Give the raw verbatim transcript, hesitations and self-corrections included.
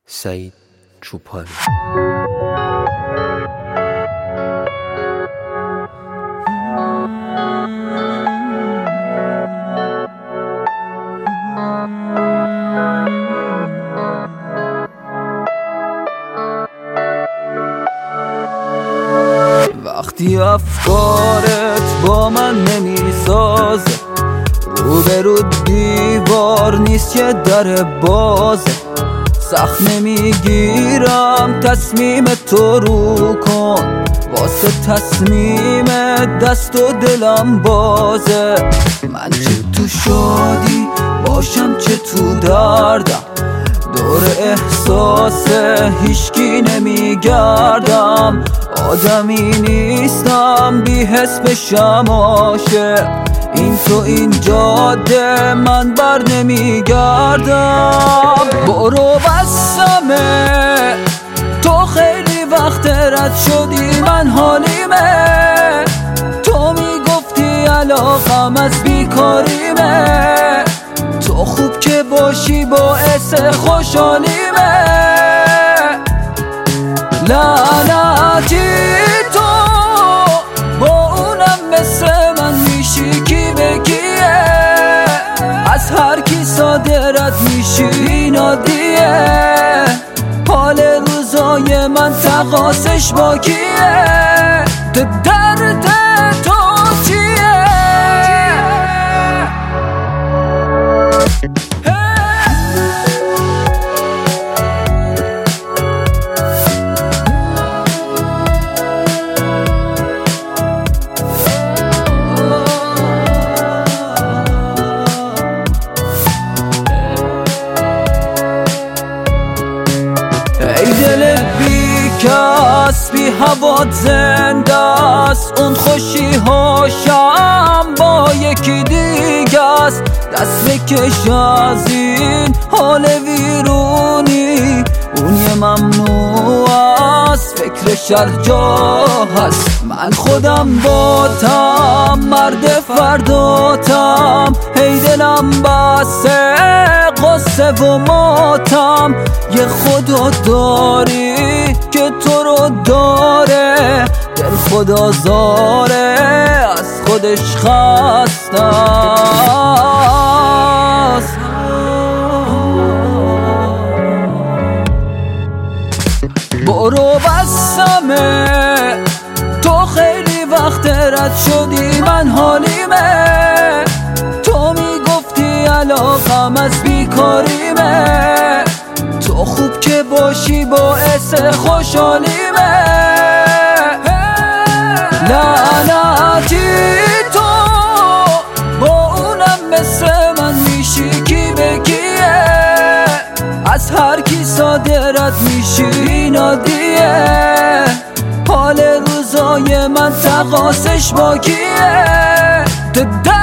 سعید چوپان. وقتی افکارت با من نمیسازه، روبرو دیوار نیست که در بازه، سخت نمیگیرم تصمیم تو رو کن، واسه تصمیم دست و دلم بازه. من چه تو شادی باشم چه تو دردم، دور احساس هیچکی نمیگردم، آدمی نیستم بی حس بشم عاشق، این تو این جاده من بر نمیگردم. برو بسمه تو خیلی وقت رد شدی، من حالیمه تو میگفتی علاقم از بیکاریمه، تو خوب که باشی باعث خوشحالیمه. لعنتی تو با اونم مثل من میشی کی به کیه، از هر کی صادرت میشی این عادیه، حال روزای من تقاسش با کیه، درد تو چیه؟ ای دل بی کس بی هوات زنده است، اون خوشی هاشم با یکی دیگه است، دست بکش از این حال ویرونی، اون یه ممنوع است فکرش هر جا هست، من خودم باتم مرد فرداتم، هی دلم بسه قصه و ماتم، یه خدا داری که تو رو داره، دل خدا زاره از خودش خسته است. برو بسمه تو خیلی وقت رد شدی، من حالیمه تو میگفتی علاقم از بیکاریمه، تو خوب که باشی باعث خوشحالیمه. لعنتی تو با اونم مثل من میشی کی به کیه، از هر کی صادرت میشی این عادیه، حال روزای من تقاسش با کیه.